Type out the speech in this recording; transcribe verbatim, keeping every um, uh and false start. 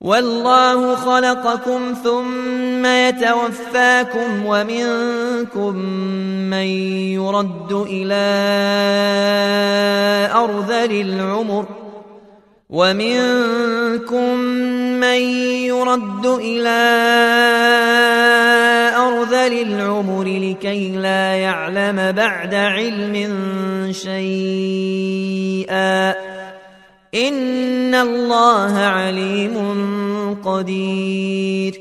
والله خلقكم ثم يتوفاكم ومنكم من يرد إلى أرذل العمر ومنكم من يرد إلى أرذل العمر لكي لا يعلم بعد علم شيئا إن الله عليم قدير